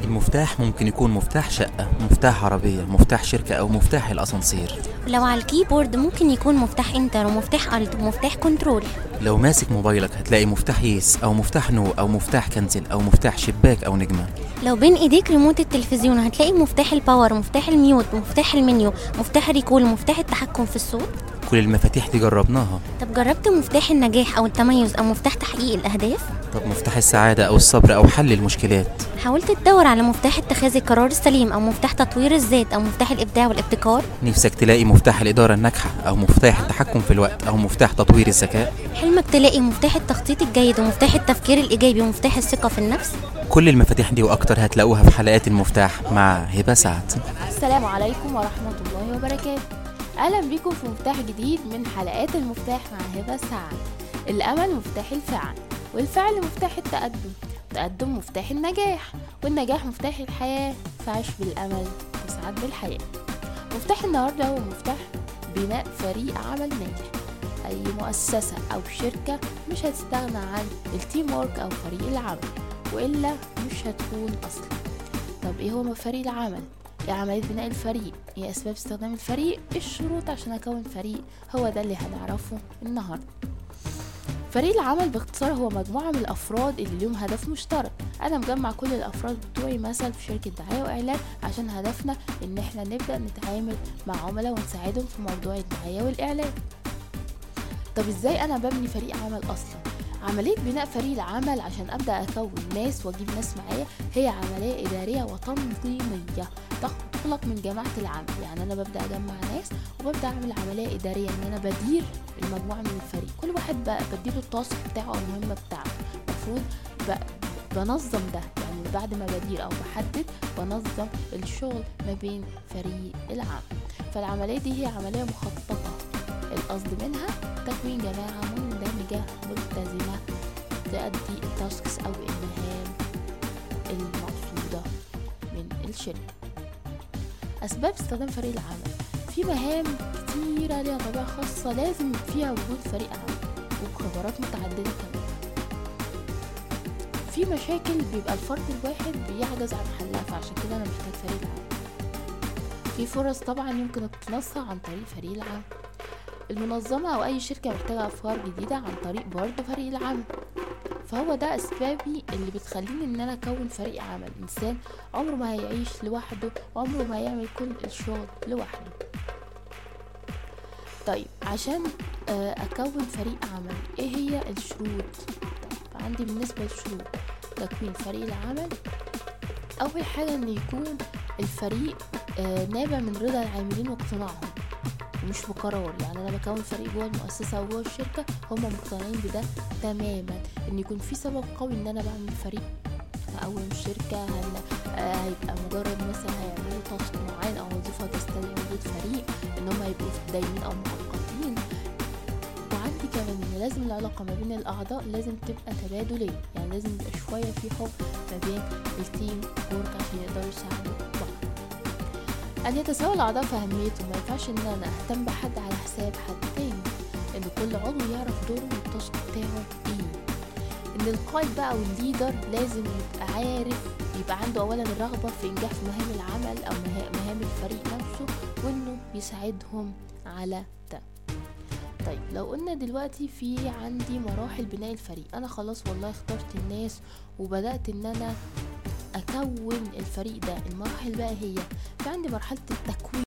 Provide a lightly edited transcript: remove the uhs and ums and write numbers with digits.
المفتاح ممكن يكون مفتاح شقة، مفتاح عربية، مفتاح شركة، أو مفتاح الأسانسير. لو على الكيبورد ممكن يكون مفتاح انتر ومفتاح الت ومفتاح كنترول. لو ماسك موبايلك هتلاقي مفتاح يس أو مفتاح نو أو مفتاح كنسل أو مفتاح شباك أو نجمة. لو بين ايديك ريموت التلفزيون هتلاقي مفتاح الباور، مفتاح الميوت، مفتاح المنيو، مفتاح الريكول، مفتاح التحكم في الصوت. كل المفاتيح دي جربناها. طب جربت مفتاح النجاح او التميز او مفتاح تحقيق الاهداف؟ طب مفتاح السعادة أو الصبر أو حل المشكلات؟ حاولت تدور على مفتاح اتخاذ القرار السليم او مفتاح تطوير الذات او مفتاح الابداع والابتكار؟ نفسك تلاقي مفتاح الإدارة الناجحة أو مفتاح التحكم في الوقت أو مفتاح تطوير الذكاء؟ حلمك تلاقي مفتاح التخطيط الجيد ومفتاح التفكير الإيجابي ومفتاح الثقة في النفس؟ كل المفاتيح دي وأكتر هتلاقوها في حلقات المفتاح مع هبة سعد. السلام عليكم ورحمة الله وبركاته. أهلا بكم في مفتاح جديد من حلقات المفتاح مع هبة سعد. الأمل مفتاح الفعل، والفعل مفتاح التقدم مفتاح النجاح، والنجاح مفتاح الحياة. فعش بالأمل تسعد بالحياة. مفتاح النهاردة هو مفتاح بناء فريق عمل ناجح. أي مؤسسة أو شركة مش هتستغنى عن التيم وورك أو فريق العمل، وإلا مش هتكون أصلا. طب إيه هو فريق العمل؟ إيه عملية بناء الفريق؟ إيه أسباب استخدام الفريق؟ إيه الشروط عشان أكون فريق؟ هو ده اللي هنعرفه النهاردة. فريق العمل باختصار هو مجموعة من الأفراد اللي لهم هدف مشترك. أنا مجمع كل الأفراد بتوعي مثلا في شركة دعاية وإعلان عشان هدفنا إن إحنا نبدأ نتعامل مع عملاء ونساعدهم في موضوع الدعاية والإعلان. طب إزاي أنا ببني فريق عمل أصلا؟ عملية بناء فريق العمل عشان أبدأ أكون ناس وأجيب ناس معايا هي عملية إدارية وتنظيمية تخلق من جماعة العمل. يعني أنا ببدأ أجمع ناس وببدأ أعمل عملية إدارية إن أنا بدير المجموعة من الفريق. كل واحد بقى بديله التاسك بتاعه أو المهمة بتاعته. المفروض بنظم ده، يعني بعد ما بدير أو بحدد بنظم الشغل ما بين فريق العمل. فالعملية دي هي عملية مخططة، القصد منها تكوين جماعة مندمجة ملتزمة تؤدي التاسكس أو المهام المقصودة من الشركة. أسباب استخدام فريق العمل: في مهام كتيرة ليها طبيعة خاصة لازم فيها وجود فريق عمل وبخبرات متعددة كمان. في مشاكل بيبقى الفرد الواحد بيعجز عن حلها، فعشان كده أنا محتاج فريق العمل. في فرص طبعا يمكن اقتناصها عن طريق فريق العمل. المنظمة أو أي شركة محتاجة أفكار جديدة عن طريق برضه فريق العمل. فهو ده أسبابي اللي بتخليني إن أنا أكون فريق عمل. إنسان عمره ما هيعيش لوحده، عمره ما هيعمل كل الشغل لوحده. طيب عشان أكون فريق عمل إيه هي الشروط؟ طيب عندي بالنسبة للشروط تكوين فريق العمل، أول حاجة إن يكون الفريق نابع من رضا العاملين واقتناعهم مش بقرار. يعني انا بكون فريق جوه المؤسسه وجوه الشركه هم مقتنعين بده تماما، ان يكون في سبب قوي ان انا بعمل فريق. اول الشركه هيبقى مجرد مثلا هيعملوا تاسك معين او وظيفه تستدعي وجود فريق، ان هم يبقوا دايمين او مؤقتين. وعندي كمان ان لازم العلاقه ما بين الاعضاء لازم تبقى تبادليه، يعني لازم يبقى شويه في حب ما بين التيم وورك عشان يقدروا يساعدوا بعض. أن يتساوى الأعضاء في أهميتهم، ما ينفعش إن أنا أهتم بحد على حساب حد تاني، إن كل عضو يعرف دوره والتاسك بتاعه إيه. إن القائد بقى أو الليدر لازم يبقى عارف، يبقى عنده أولا الرغبة في إنجاح مهام العمل أو مهام الفريق نفسه، وإنه يساعدهم على ده. طيب لو قلنا دلوقتي في عندي مراحل بناء الفريق، أنا خلاص والله اخترت الناس وبدأت إن أنا أكون الفريق ده. المراحل بقى هي في عندي مرحلة التكوين